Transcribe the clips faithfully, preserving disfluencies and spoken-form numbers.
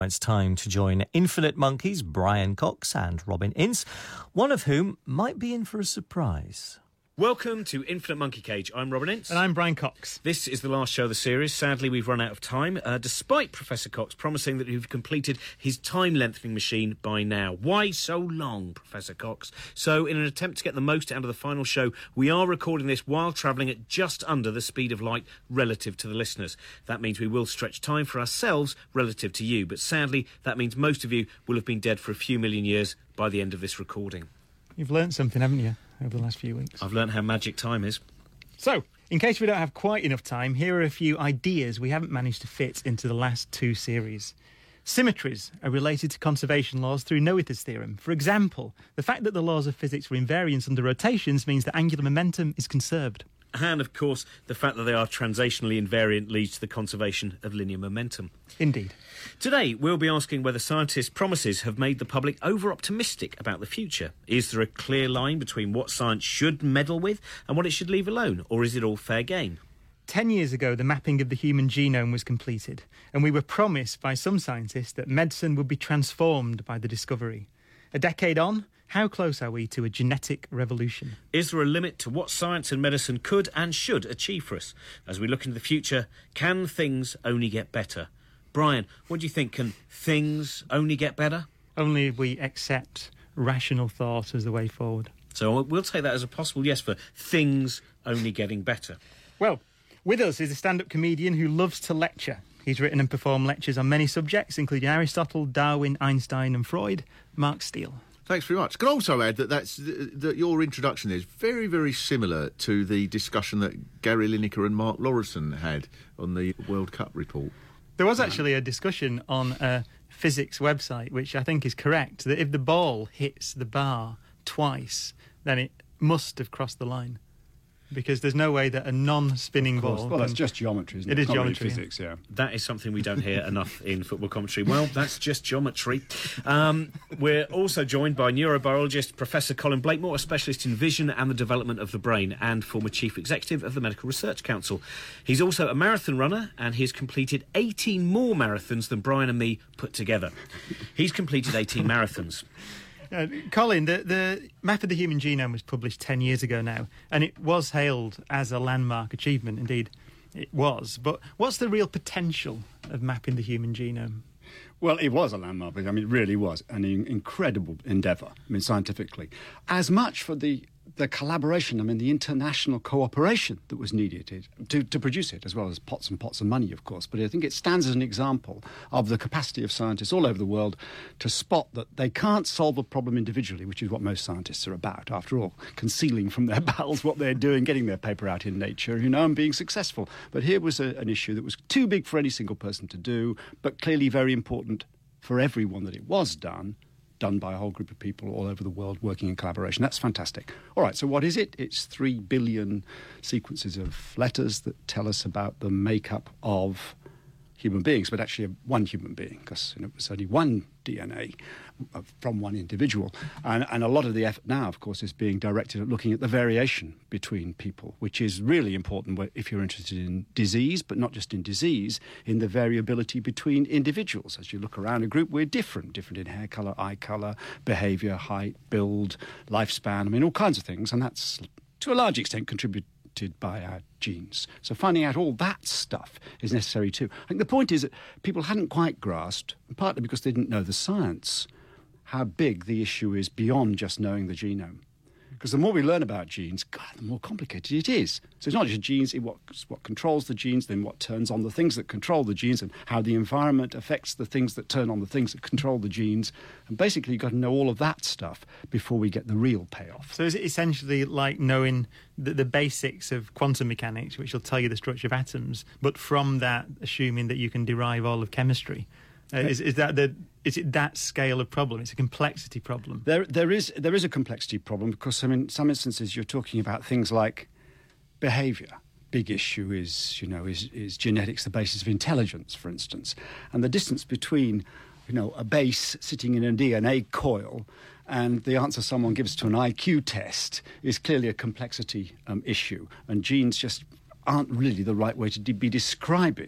It's time to join Infinite Monkeys, Brian Cox and Robin Ince, one of whom might be in for a surprise. Welcome to Infinite Monkey Cage. I'm Robin Ince. And I'm Brian Cox. This is the last show of the series. Sadly, we've run out of time, uh, despite Professor Cox promising that he'd completed his time-lengthening machine by now. Why so long, Professor Cox? So, in an attempt to get the most out of the final show, we are recording this while travelling at just under the speed of light relative to the listeners. That means we will stretch time for ourselves relative to you, but sadly, that means most of you will have been dead for a few million years by the end of this recording. You've learnt something, haven't you, over the last few weeks? I've learnt how magic time is. So, in case we don't have quite enough time, here are a few ideas we haven't managed to fit into the last two series. Symmetries are related to conservation laws through Noether's theorem. For example, the fact that the laws of physics are invariance under rotations means that angular momentum is conserved. And, of course, the fact that they are translationally invariant leads to the conservation of linear momentum. Indeed. Today, we'll be asking whether scientists' promises have made the public over-optimistic about the future. Is there a clear line between what science should meddle with and what it should leave alone, or is it all fair game? Ten years ago, the mapping of the human genome was completed, and we were promised by some scientists that medicine would be transformed by the discovery. A decade on, how close are we to a genetic revolution? Is there a limit to what science and medicine could and should achieve for us? As we look into the future, can things only get better? Brian, what do you think? Can things only get better? Only if we accept rational thought as the way forward. So we'll take that as a possible yes for things only getting better. Well, with us is a stand-up comedian who loves to lecture. He's written and performed lectures on many subjects, including Aristotle, Darwin, Einstein and Freud. Mark Steele. Thanks very much. Can I also add that that's that your introduction is very, very similar to the discussion that Gary Lineker and Mark Lawrenson had on the World Cup report. There was actually a discussion on a physics website, which I think is correct, that if the ball hits the bar twice, then it must have crossed the line. Because there's no way that a non-spinning ball... Well, can... that's just geometry, isn't it? It is Not really geometry. physics, yeah. That is something we don't hear enough in football commentary. Well, that's just geometry. Um, we're also joined by neurobiologist Professor Colin Blakemore, a specialist in vision and the development of the brain, and former chief executive of the Medical Research Council. He's also a marathon runner, and he's completed eighteen more marathons than Brian and me put together. He's completed eighteen marathons. Uh, Colin, the, the map of the human genome was published ten years ago now, and it was hailed as a landmark achievement. Indeed, it was. But what's the real potential of mapping the human genome? Well, it was a landmark. I mean, it really was an in- incredible endeavour, I mean, scientifically. As much for the the collaboration, I mean, the international cooperation that was needed to, to produce it, as well as pots and pots of money, of course. But I think it stands as an example of the capacity of scientists all over the world to spot that they can't solve a problem individually, which is what most scientists are about, after all, concealing from their pals what they're doing, getting their paper out in Nature, you know, and being successful. But here was a, an issue that was too big for any single person to do, but clearly very important for everyone that it was done, done by a whole group of people all over the world working in collaboration. That's fantastic. All right, so what is it? It's three billion sequences of letters that tell us about the makeup of human beings, but actually one human being, because you know, it was only one D N A from one individual. And, and a lot of the effort now, of course, is being directed at looking at the variation between people, which is really important if you're interested in disease, but not just in disease, in the variability between individuals. As you look around a group, we're different, different in hair colour, eye colour, behaviour, height, build, lifespan, I mean, all kinds of things, and that's, to a large extent, contributed by our genes. So finding out all that stuff is necessary too. I think the point is that people hadn't quite grasped, partly because they didn't know the science, how big the issue is beyond just knowing the genome. Because the more we learn about genes, God, the more complicated it is. So it's not just genes, it's what, it's what controls the genes, then what turns on the things that control the genes, and how the environment affects the things that turn on the things that control the genes. And basically, you've got to know all of that stuff before we get the real payoff. So is it essentially like knowing the, the basics of quantum mechanics, which will tell you the structure of atoms, but from that, assuming that you can derive all of chemistry? Uh, is, is that the is it that scale of problem? It's a complexity problem. There, there is there is a complexity problem because I mean, in some instances you're talking about things like behaviour. Big issue is you know is is genetics the basis of intelligence, for instance, and the distance between you know a base sitting in a D N A coil and the answer someone gives to an I Q test is clearly a complexity um, issue, and genes just aren't really the right way to de- be describing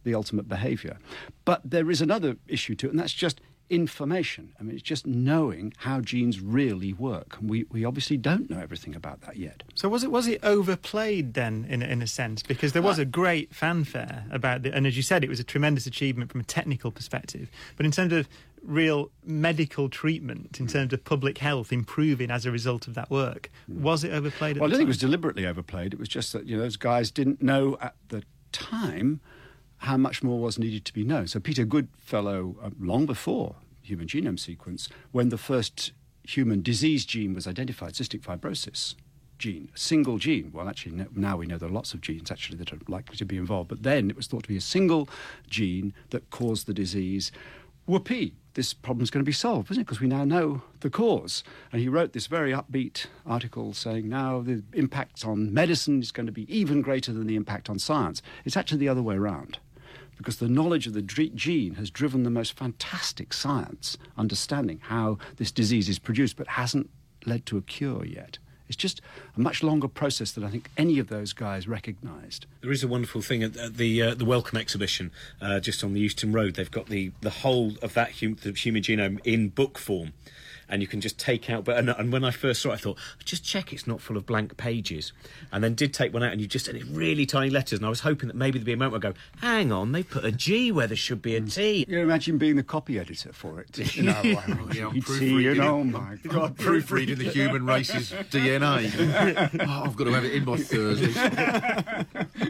the ultimate behaviour. But there is another issue to it, and that's just information. I mean, it's just knowing how genes really work. We we obviously don't know everything about that yet. So was it was it overplayed then, in in a sense? Because there was a great fanfare about it, and as you said, it was a tremendous achievement from a technical perspective. But in terms of real medical treatment, in terms of public health improving as a result of that work, was it overplayed? At Well, I the don't think it time? was deliberately overplayed. It was just that, you know, those guys didn't know at the time how much more was needed to be known. So Peter Goodfellow, uh, long before human genome sequence, when the first human disease gene was identified, cystic fibrosis gene, a single gene. Well, actually, no, now we know there are lots of genes actually that are likely to be involved. But then it was thought to be a single gene that caused the disease. Whoopee, this problem's going to be solved, isn't it? Because we now know the cause. And he wrote this very upbeat article saying now the impact on medicine is going to be even greater than the impact on science. It's actually the other way around, because the knowledge of the gene has driven the most fantastic science, understanding how this disease is produced, but hasn't led to a cure yet. It's just a much longer process than I think any of those guys recognised. There is a wonderful thing at, at the uh, the Wellcome exhibition uh, just on the Euston Road. They've got the, the whole of that hum, the human genome in book form. And you can just take out... But and, and when I first saw it, I thought, just check it's not full of blank pages. And then did take one out, and you just... And it's really tiny letters. And I was hoping that maybe there'd be a moment where I go, hang on, they put a G where there should be a T. You imagine being the copy editor for it. You know, Yeah, I'm T, you know, oh my God. proofreading the human race's D N A. Oh, I've got to have it in by Thursday.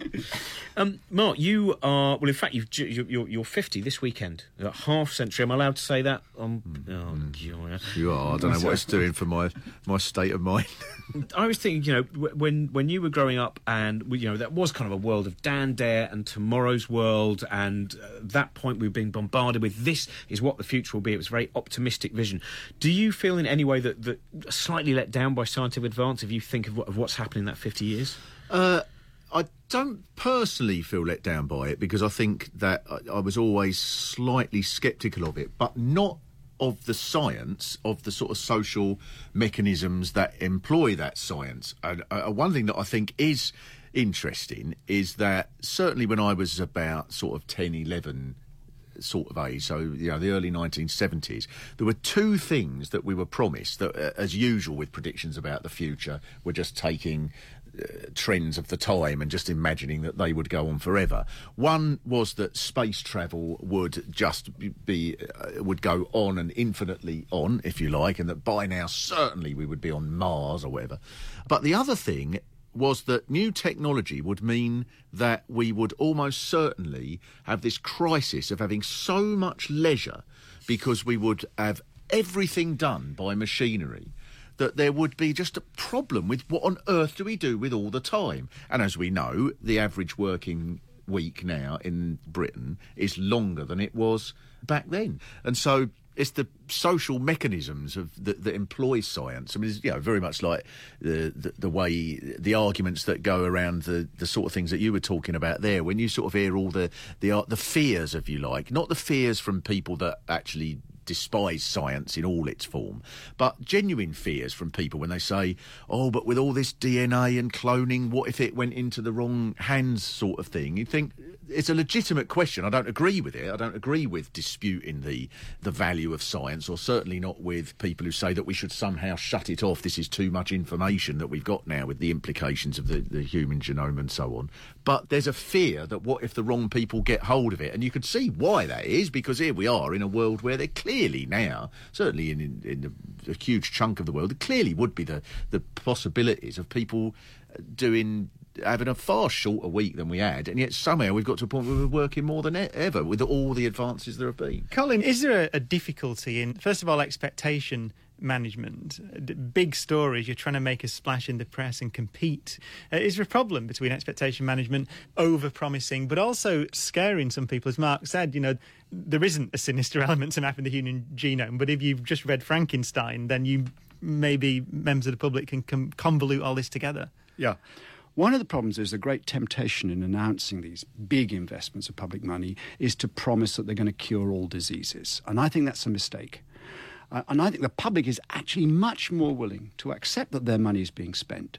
Um, Mark, you are... Well, in fact, you've, ju- you're, you're fifty this weekend. A half century. Am I allowed to say that? Um, oh, God. You are. I don't know what it's doing for my, my state of mind. I was thinking, you know, w- when when you were growing up, and you know, that was kind of a world of Dan Dare and Tomorrow's World, and uh, at that point we were being bombarded with this is what the future will be. It was a very optimistic vision. Do you feel in any way that, that slightly let down by scientific advance if you think of, what, of what's happened in that fifty years? Uh, I don't personally feel let down by it, because I think that I, I was always slightly sceptical of it, but not of the science, of the sort of social mechanisms that employ that science. And uh, one thing that I think is interesting is that certainly when I was about sort of ten, eleven sort of age, so you know the early nineteen seventies, there were two things that we were promised that, uh, as usual with predictions about the future, were just taking Uh, trends of the time and just imagining that they would go on forever. One was that space travel would just be uh, would go on and infinitely on, if you like, and that by now certainly we would be on Mars or whatever. But the other thing was that new technology would mean that we would almost certainly have this crisis of having so much leisure, because we would have everything done by machinery, that there would be just a problem with what on earth do we do with all the time. And as we know, the average working week now in Britain is longer than it was back then. And so it's the social mechanisms of that, that employ science. I mean, it's, you know, very much like the, the the way the arguments that go around the the sort of things that you were talking about there. When you sort of hear all the the the fears, if you like, not the fears from people that actually despise science in all its form, but genuine fears from people when they say, oh, but with all this D N A and cloning, what if it went into the wrong hands, sort of thing. You think it's a legitimate question. I don't agree with it. I don't agree with disputing the the value of science, or certainly not with people who say that we should somehow shut it off. This is too much information that we've got now with the implications of the, the human genome and so on. But there's a fear that what if the wrong people get hold of it? And you could see why that is, because here we are in a world where they're clearly now, certainly in, in, in a, a huge chunk of the world, there clearly would be the, the possibilities of people doing having a far shorter week than we had, and yet somehow we've got to a point where we're working more than ever with all the advances there have been. Colin, is there a, a difficulty in, first of all, expectation management? D- big stories, you're trying to make a splash in the press and compete. Uh, is there a problem between expectation management, over-promising, but also scaring some people? As Mark said, you know, there isn't a sinister element to mapping the human genome, but if you've just read Frankenstein, then you maybe members of the public can com- convolute all this together. Yeah. One of the problems is the great temptation in announcing these big investments of public money is to promise that they're going to cure all diseases. And I think that's a mistake. Uh, and I think the public is actually much more willing to accept that their money is being spent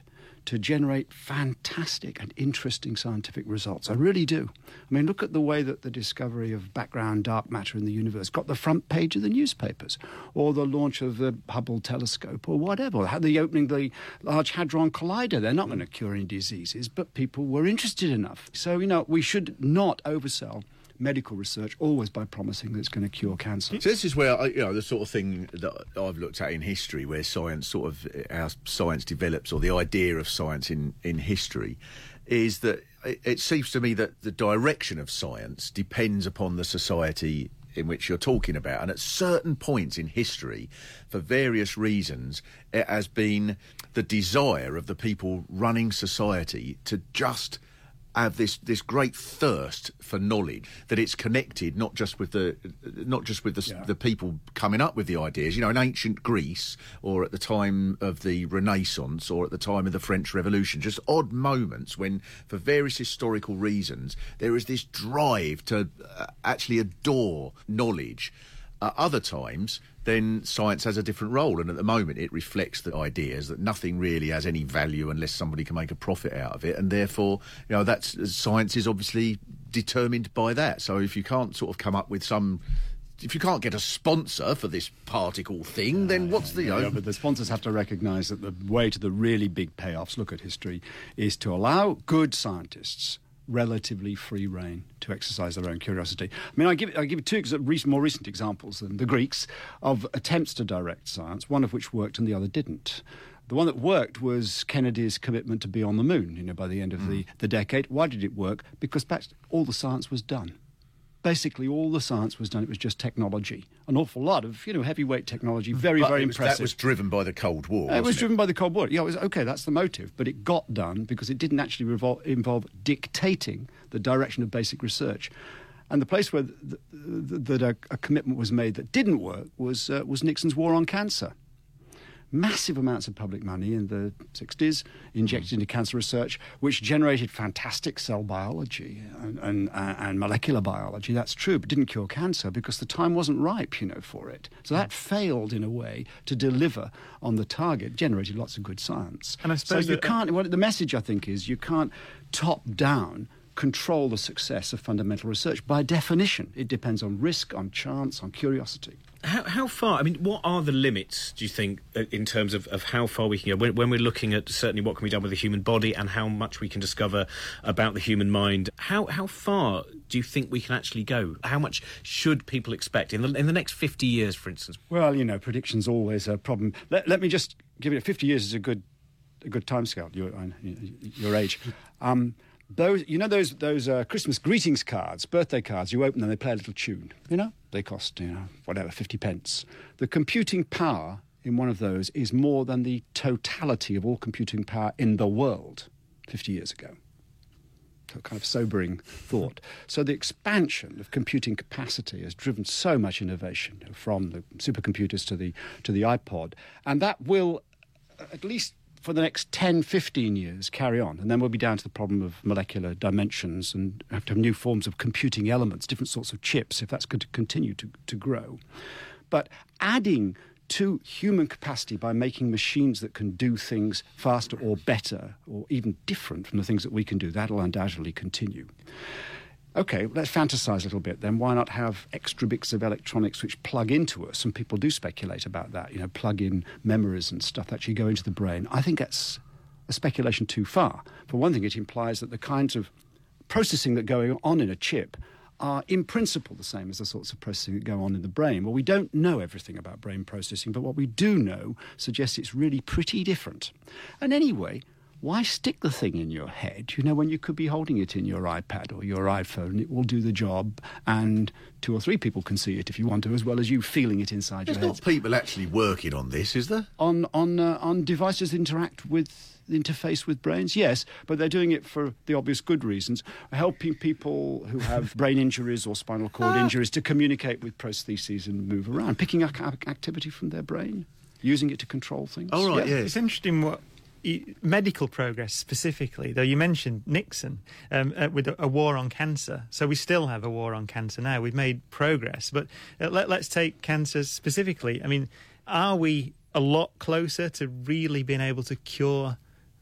to generate fantastic and interesting scientific results. I really do. I mean, look at the way that the discovery of background dark matter in the universe got the front page of the newspapers, or the launch of the Hubble telescope, or whatever, or the opening of the Large Hadron Collider. They're not going to cure any diseases, but people were interested enough. So, you know, we should not oversell medical research always by promising that it's going to cure cancer. So this is where, I- you know, the sort of thing that I've looked at in history, where science sort of, how science develops, or the idea of science in, in history, is that it, it seems to me that the direction of science depends upon the society in which you're talking about. And at certain points in history, for various reasons, it has been the desire of the people running society to just have this this great thirst for knowledge, that it's connected not just with the not just with the, Yeah. the people coming up with the ideas. You know, in ancient Greece, or at the time of the Renaissance, or at the time of the French Revolution, just odd moments when, for various historical reasons, there is this drive to uh, actually adore knowledge. At other times, then science has a different role, and at the moment it reflects the ideas that nothing really has any value unless somebody can make a profit out of it, and therefore, you know, that's science is obviously determined by that. So if you can't sort of come up with some, if you can't get a sponsor for this particle thing, then what's the, you know, Yeah, but the sponsors have to recognise that the way to the really big payoffs, look at history, is to allow good scientists relatively free rein to exercise their own curiosity. I mean, I give I give you two ex- recent, more recent examples than the Greeks of attempts to direct science, one of which worked and the other didn't. The one that worked was Kennedy's commitment to be on the moon, you know, by the end of mm. the, the decade. Why did it work? Because back, all the science was done. Basically, all the science was done. It was just technology. An awful lot of, you know, heavyweight technology, very, but very it was, impressive. that was driven by the Cold War, Uh, it was wasn't driven by the Cold War. Yeah, it was, okay, that's the motive. But it got done because it didn't actually revol- involve dictating the direction of basic research. And the place where th- th- th- that a, a commitment was made that didn't work was uh, was Nixon's war on cancer. Massive amounts of public money in the sixties injected into cancer research, which generated fantastic cell biology and, and, and molecular biology. That's true, but didn't cure cancer because the time wasn't ripe, you know, for it. So that failed in a way to deliver on the target. Generated lots of good science. And I suppose so you that- can't. What the message I think is you can't top down control the success of fundamental research. By definition, it depends on risk, on chance, on curiosity. How, how far, I mean, what are the limits, do you think, uh, in terms of, of how far we can go? When, when we're looking at certainly what can be done with the human body and how much we can discover about the human mind, how how far do you think we can actually go? How much should people expect in the, in the next fifty years, for instance? Well, you know, prediction's always a problem. Let, let me just give it, fifty years is a good a good timescale, your, your age. Um, Those, you know, those those uh, Christmas greetings cards, birthday cards. You open them, they play a little tune. You know, they cost you know whatever fifty pence. The computing power in one of those is more than the totality of all computing power in the world fifty years ago. So kind of sobering thought. So the expansion of computing capacity has driven so much innovation, you know, from the supercomputers to the to the iPod, and that will uh, at least for the next ten, fifteen years, carry on. And then we'll be down to the problem of molecular dimensions and have to have new forms of computing elements, different sorts of chips, if that's going to continue to, to grow. But adding to human capacity by making machines that can do things faster or better or even different from the things that we can do, that'll undoubtedly continue. OK, let's fantasize a little bit then. Why not have extra bits of electronics which plug into us? And people do speculate about that, you know, plug in memories and stuff that actually go into the brain. I think that's a speculation too far. For one thing, it implies that the kinds of processing that go on in a chip are in principle the same as the sorts of processing that go on in the brain. Well, we don't know everything about brain processing, but what we do know suggests it's really pretty different. And anyway, why stick the thing in your head, you know, when you could be holding it in your iPad or your iPhone? It will do the job, and two or three people can see it if you want to, as well as you feeling it inside There's your not head. people actually working on this, is there? On, on, uh, on devices that interact with the interface with brains, yes, but they're doing it for the obvious good reasons, helping people who have brain injuries or spinal cord injuries to communicate with prostheses and move around, picking up activity from their brain, using it to control things. Oh, right, yeah. It's interesting what medical progress specifically, though you mentioned Nixon um, uh, with a, a war on cancer. So we still have a war on cancer now. We've made progress. But uh, let, let's take cancer specifically. I mean, are we a lot closer to really being able to cure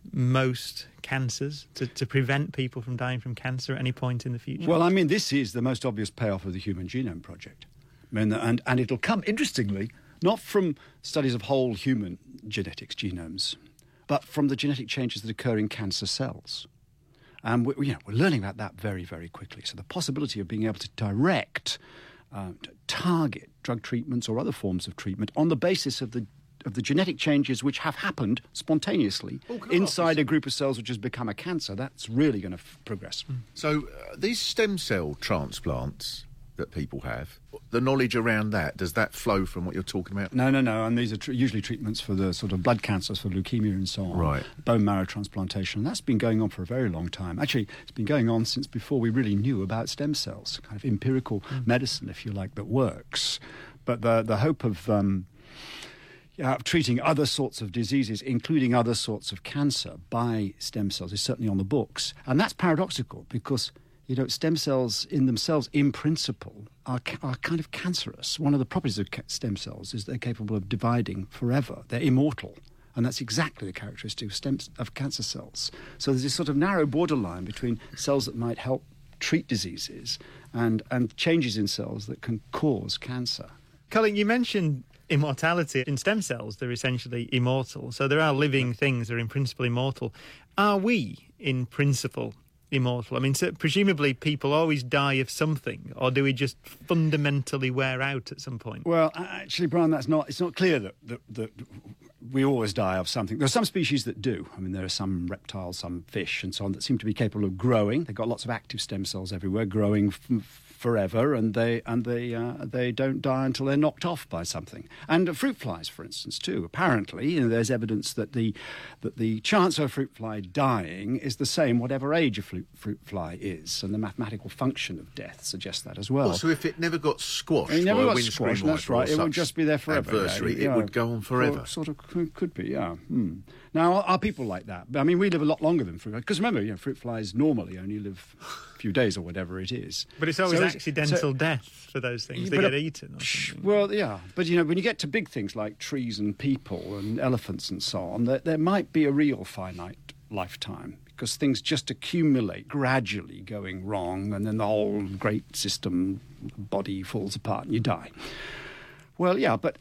most cancers, to, to prevent people from dying from cancer at any point in the future? Well, I mean, this is the most obvious payoff of the Human Genome Project. I mean, and, and it'll come, interestingly, not from studies of whole human genetics genomes, but from the genetic changes that occur in cancer cells. And we, you know, we're learning about that very, very quickly. So the possibility of being able to direct, uh, to target drug treatments or other forms of treatment on the basis of the of the genetic changes which have happened spontaneously Oh, can I inside ask a you group of cells which has become a cancer, that's really going to f- progress. So uh, these stem cell transplants that people have, the knowledge around that, does that flow from what you're talking about? No, no, no. And these are tr- usually treatments for the sort of blood cancers, for leukemia and so on. Right. Bone marrow transplantation. And that's been going on for a very long time. Actually, it's been going on since before we really knew about stem cells, kind of empirical mm. medicine, if you like, that works. But the, the hope of... Um, Uh, treating other sorts of diseases, including other sorts of cancer, by stem cells is certainly on the books. And that's paradoxical because, you know, stem cells in themselves, in principle, are, ca- are kind of cancerous. One of the properties of ca- stem cells is they're capable of dividing forever. They're immortal. And that's exactly the characteristic of, stem, of cancer cells. So there's this sort of narrow borderline between cells that might help treat diseases and, and changes in cells that can cause cancer. Colin, you mentioned immortality. In stem cells, they're essentially immortal. So there are living things that are in principle immortal. Are we, in principle, immortal? I mean, so presumably people always die of something, or do we just fundamentally wear out at some point? Well, actually, Brian, that's not. It's not clear that, that, that we always die of something. There are some species that do. I mean, there are some reptiles, some fish, and so on that seem to be capable of growing. They've got lots of active stem cells everywhere, growing f- forever, and they and they uh, they don't die until they're knocked off by something. And uh, fruit flies, for instance, too. Apparently, you know, there's evidence that the that the chance of a fruit fly dying is the same whatever age a fruit, fruit fly is, and the mathematical function of death suggests that as well. Well, so if it never got squashed, it never by got a windscreen squashed, that's wiper or right. It would such just be there forever. adversary, yeah, it yeah. would go on forever. Well, sort of could, could be, yeah. Hmm. Now, are people like that? I mean, we live a lot longer than fruit flies. Because remember, you know, fruit flies normally only live a few days or whatever it is. But it's always So accidental so- death for those things. They but get a- eaten or something. Well, yeah. But, you know, when you get to big things like trees and people and elephants and so on, there, there might be a real finite lifetime because things just accumulate gradually going wrong, and then the whole great system, body falls apart and you die. Well, yeah, but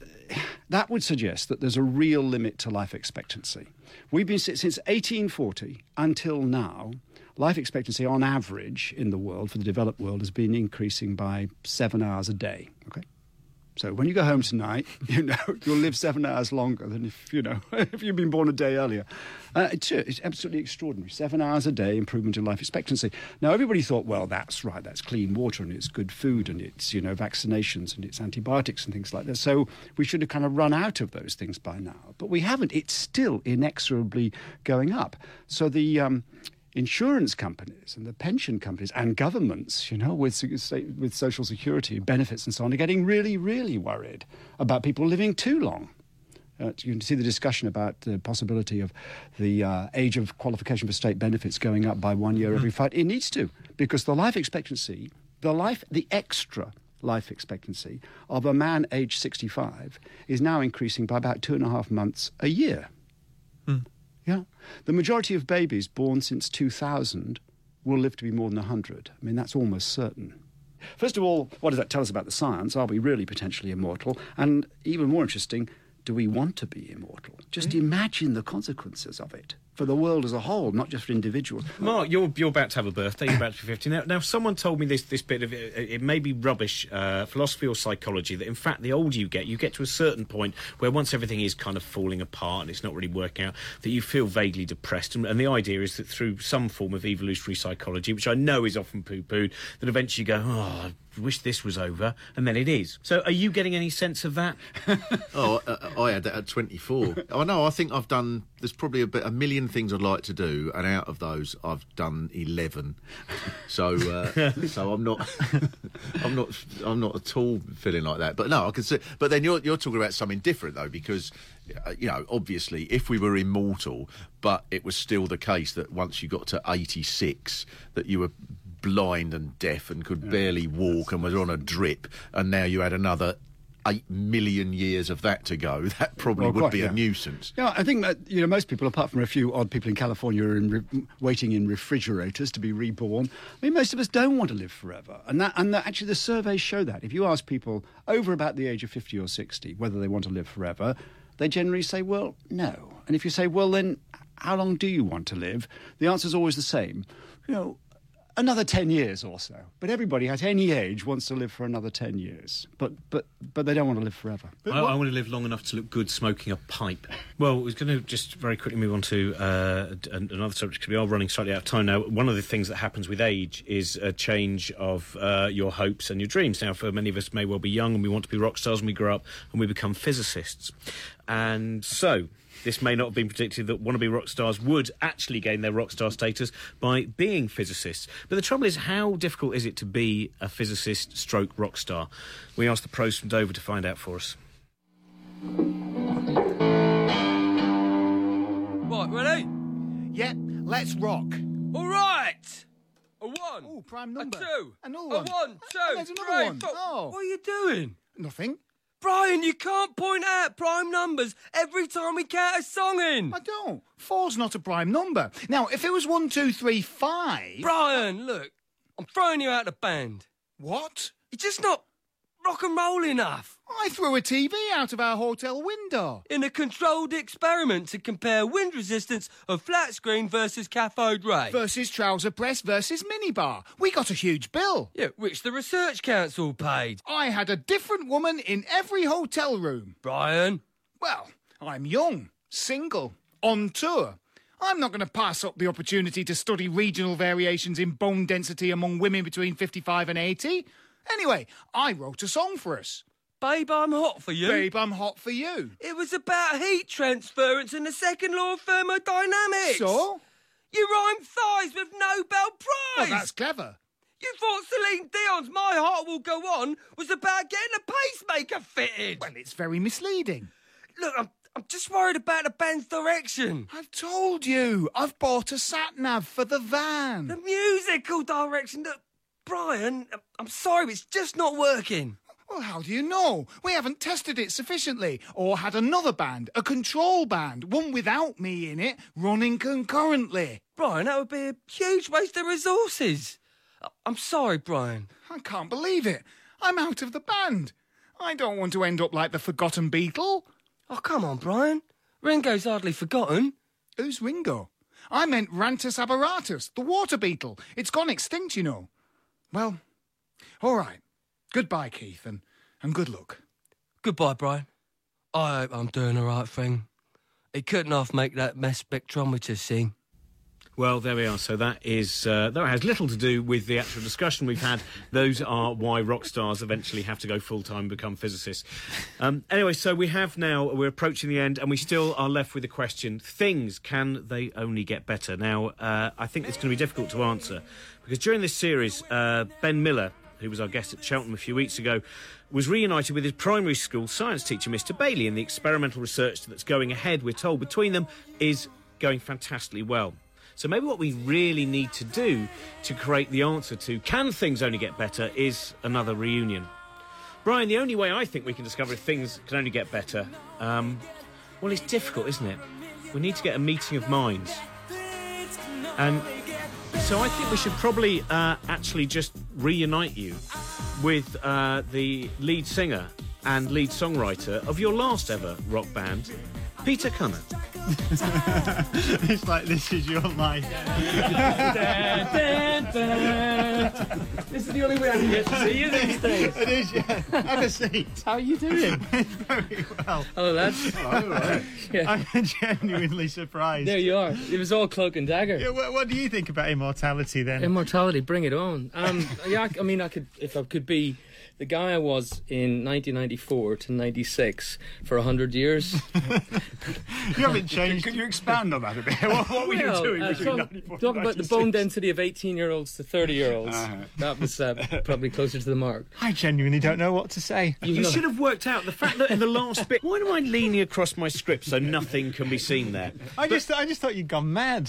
that would suggest that there's a real limit to life expectancy. We've been, since eighteen forty until now, life expectancy on average in the world, for the developed world, has been increasing by seven hours a day, okay? So when you go home tonight, you know, you'll live seven hours longer than if, you know, if you'd been born a day earlier. Uh, it's, it's absolutely extraordinary. Seven hours a day improvement in life expectancy. Now, everybody thought, well, that's right, that's clean water and it's good food and it's, you know, vaccinations and it's antibiotics and things like that. So we should have kind of run out of those things by now. But we haven't. It's still inexorably going up. So the... Um, insurance companies and the pension companies and governments, you know, with with social security benefits and so on, are getting really, really worried about people living too long. Uh, you can see the discussion about the possibility of the uh, age of qualification for state benefits going up by one year every five. It needs to, because the life expectancy, the life, the extra life expectancy of a man aged sixty-five is now increasing by about two and a half months a year. Mm. Yeah. The majority of babies born since two thousand will live to be more than one hundred. I mean, that's almost certain. First of all, what does that tell us about the science? Are we really potentially immortal? And even more interesting, do we want to be immortal? Just mm. imagine the consequences of it for the world as a whole, not just for individuals. Mark, you're you're about to have a birthday. You're about to be fifty. Now, now someone told me this this bit of it, it may be rubbish, uh, philosophy or psychology, that in fact the older you get, you get to a certain point where once everything is kind of falling apart and it's not really working out, that you feel vaguely depressed. And, and the idea is that through some form of evolutionary psychology, which I know is often poo-pooed, that eventually you go, oh, I wish this was over, and then it is. So are you getting any sense of that? oh, uh, I had that at twenty-four. I know, I think I've done, there's probably a, bit, a million things I'd like to do, and out of those I've done eleven. So uh, so I'm not I'm not I'm not at all feeling like that. But no, I can see, but then you're you're talking about something different though, because uh, you know, obviously if we were immortal, but it was still the case that once you got to eighty-six that you were blind and deaf and could yeah, barely walk and was on a drip, and now you had another eight million years of that to go, that probably Well, would quite, be yeah. a nuisance. Yeah, I think that, you know, most people, apart from a few odd people in California, are in re- waiting in refrigerators to be reborn. I mean, most of us don't want to live forever, and that and that, actually the surveys show that. If you ask people over about the age of fifty or sixty whether they want to live forever, they generally say, well, no. And if you say, well, then how long do you want to live? The answer is always the same. You know, another ten years or so. But everybody at any age wants to live for another ten years. But but but they don't want to live forever. I, I want to live long enough to look good smoking a pipe. Well, we're going to just very quickly move on to uh, another subject because we are running slightly out of time now. One of the things that happens with age is a change of uh, your hopes and your dreams. Now, for many of us may well be young and we want to be rock stars when we grow up and we become physicists. And so... this may not have been predicted that wannabe rock stars would actually gain their rock star status by being physicists. But the trouble is, how difficult is it to be a physicist stroke rock star? We asked the pros from Dover to find out for us. Right, ready? Yeah, let's rock. All right. A one. Oh, prime number. A two. Another a one. one, And two, there's another three, one. four. Oh. What are you doing? Nothing. Brian, you can't point out prime numbers every time we count a song in. I don't. Four's not a prime number. Now, if it was one, two, three, five... Brian, look, I'm throwing you out of the band. What? You're just not rock and roll enough. I threw a T V out of our hotel window. In a controlled experiment to compare wind resistance of flat screen versus cathode ray. Versus trouser press versus minibar. We got a huge bill. Yeah, which the Research Council paid. I had a different woman in every hotel room. Brian. Well, I'm young, single, on tour. I'm not going to pass up the opportunity to study regional variations in bone density among women between fifty-five and eighty. Anyway, I wrote a song for us. Babe, I'm hot for you. Babe, I'm hot for you. It was about heat transference and the second law of thermodynamics. So? You rhymed thighs with Nobel Prize. Well, that's clever. You thought Celine Dion's My Heart Will Go On was about getting a pacemaker fitted. Well, it's very misleading. Look, I'm, I'm just worried about the band's direction. I've told you. I've bought a sat-nav for the van. The musical direction. Look, Brian, I'm sorry, it's just not working. Well, how do you know? We haven't tested it sufficiently. Or had another band, a control band, one without me in it, running concurrently. Brian, that would be a huge waste of resources. I'm sorry, Brian. I can't believe it. I'm out of the band. I don't want to end up like the forgotten Beatle. Oh, come on, Brian. Ringo's hardly forgotten. Who's Ringo? I meant Rantus Apparatus, the water beetle. It's gone extinct, you know. Well, all right. Goodbye, Keith, and, and good luck. Goodbye, Brian. I hope I'm doing the right thing. He couldn't half make that mass spectrometer sing. Well, there we are. So that is uh, that has little to do with the actual discussion we've had. Those are why rock stars eventually have to go full-time and become physicists. Um, anyway, so we have now, we're approaching the end, and we still are left with the question, things, can they only get better? Now, uh, I think it's going to be difficult to answer, because during this series, uh, Ben Miller, who was our guest at Cheltenham a few weeks ago, was reunited with his primary school science teacher, Mister Bailey, and the experimental research that's going ahead, we're told, between them is going fantastically well. So maybe what we really need to do to create the answer to can things only get better is another reunion. Brian, the only way I think we can discover if things can only get better, um, well, it's difficult, isn't it? We need to get a meeting of minds. And so I think we should probably uh, actually just reunite you with uh, the lead singer and lead songwriter of your last ever rock band, Peter Cunner. It's like, this is your life. This is the only way I can get to see you these days. It is, yeah. Have a seat. How are you doing? Very well. Hello, lads. Oh, right. Yeah. I'm genuinely surprised. There you are. It was all cloak and dagger. Yeah, what, what do you think about immortality then? Immortality, bring it on. Um, yeah, I, I mean, I could, if I could be the guy I was in nineteen ninety-four to ninety-six for a hundred years. You haven't changed. Could you expand on that a bit? What, what were Well, you doing uh, between talk, ninety-four talk and about the ninety-six? bone density of eighteen-year-olds to thirty-year-olds. Uh-huh. That was uh, probably closer to the mark. I genuinely don't know what to say. You should have worked out the fact that in the last bit, why am I leaning across my script so nothing can be seen there? I just, I just thought you'd gone mad.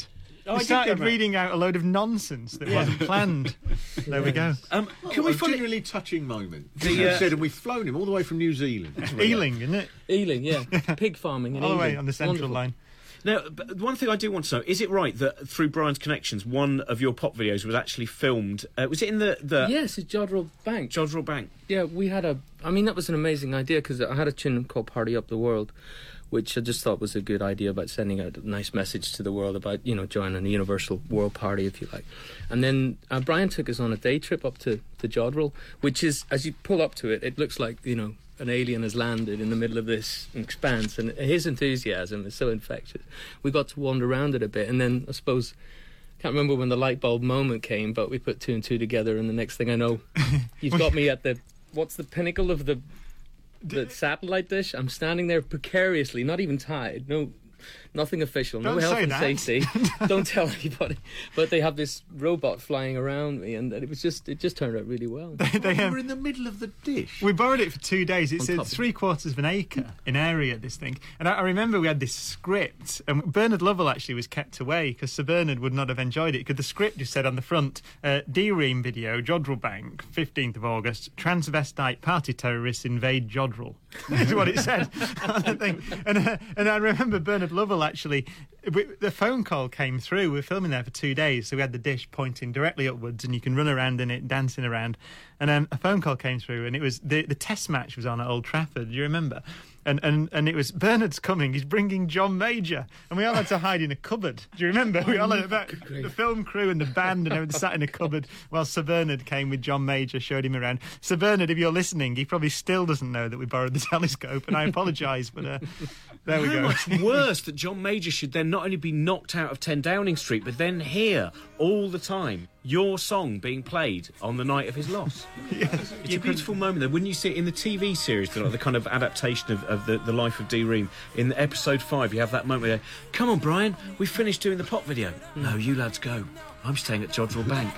Oh, I we did started get that. reading out a load of nonsense that wasn't planned. There we go. Um, Oh, can we a find it? genuinely touching moment. The, The, uh, said, and we've flown him all the way from New Zealand. Ealing, isn't it? Ealing, yeah. Pig farming in All the Ealing. way on the central Wonderful. line. Now, but one thing I do want to know, is it right that through Brian's connections, one of your pop videos was actually filmed, uh, was it in the, the Yes, it's Jodrell Bank. Jodrell Bank? Yeah, we had a... I mean, that was an amazing idea because I had a tune called Party Up the World, which I just thought was a good idea about sending out a nice message to the world about, you know, joining a universal world party, if you like. And then uh, Brian took us on a day trip up to, to Jodrell, which is, as you pull up to it, it looks like, you know, an alien has landed in the middle of this expanse, and his enthusiasm is so infectious. We got to wander around it a bit, and then I suppose... Can't remember when the light bulb moment came, but we put two and two together, and the next thing I know, you've got me at the... What's the pinnacle of the the satellite dish? I'm standing there precariously, not even tied, no, nothing official, no Don't health say and that. safety. Don't tell anybody. But they have this robot flying around me, and it was just it just turned out really well. They, We um, were in the middle of the dish. we borrowed it for two days. It's On a top of- three quarters of an acre in area, this thing. And I, I remember we had this script, and Bernard Lovell actually was kept away because Sir Bernard would not have enjoyed it, because the script just said on the front, uh, D-Ream video, Jodrell Bank, fifteenth of August, transvestite party terrorists invade Jodrell. That's what it said on the thing. And, uh, and I remember Bernard Lovell actually, we, the phone call came through. We were filming there for two days, so we had the dish pointing directly upwards, and you can run around in it, dancing around. And um, a phone call came through, and it was the, the test match was on at Old Trafford. Do you remember? And, and and it was Bernard's coming. He's bringing John Major, and we all had to hide in a cupboard. Do you remember? We all had about the film crew and the band and everything sat in a cupboard while Sir Bernard came with John Major, showed him around. Sir Bernard, if you're listening, he probably still doesn't know that we borrowed the telescope, and I apologise, but uh, there we How go. much worse that John Major should then not only be knocked out of ten Downing Street, but then hear all the time your song being played on the night of his loss. Yes. It's a beautiful moment, though. Wouldn't you see it in the T V series, the, the kind of adaptation of, of the, the life of D-Ream? In episode five, you have that moment where, come on, Brian, we finished doing the pop video. No, you lads go. I'm staying at Jodrell Bank.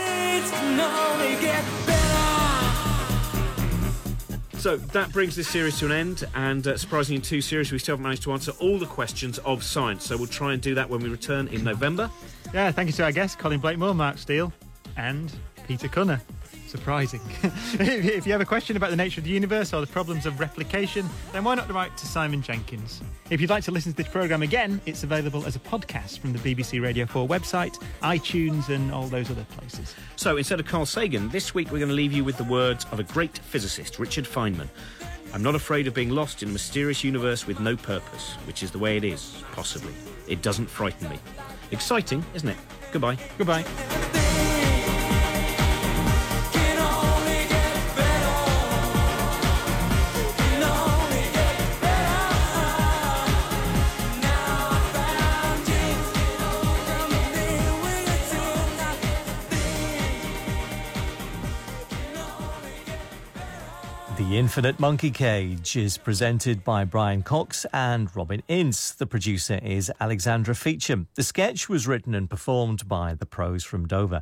So that brings this series to an end, and uh, surprisingly in two series we still haven't managed to answer all the questions of science, so we'll try and do that when we return in November. Yeah, thank you to our guests, Colin Blakemore, Mark Steele, and Peter Cunner. Surprising. If you have a question about the nature of the universe or the problems of replication, then why not write to Simon Jenkins? If you'd like to listen to this programme again, it's available as a podcast from the B B C Radio four website, iTunes and all those other places. So instead of Carl Sagan, this week we're going to leave you with the words of a great physicist, Richard Feynman. I'm not afraid of being lost in a mysterious universe with no purpose, which is the way it is, possibly. It doesn't frighten me. Exciting, isn't it? Goodbye. Goodbye. The Infinite Monkey Cage is presented by Brian Cox and Robin Ince. The producer is Alexandra Feacham. The sketch was written and performed by the Pros from Dover.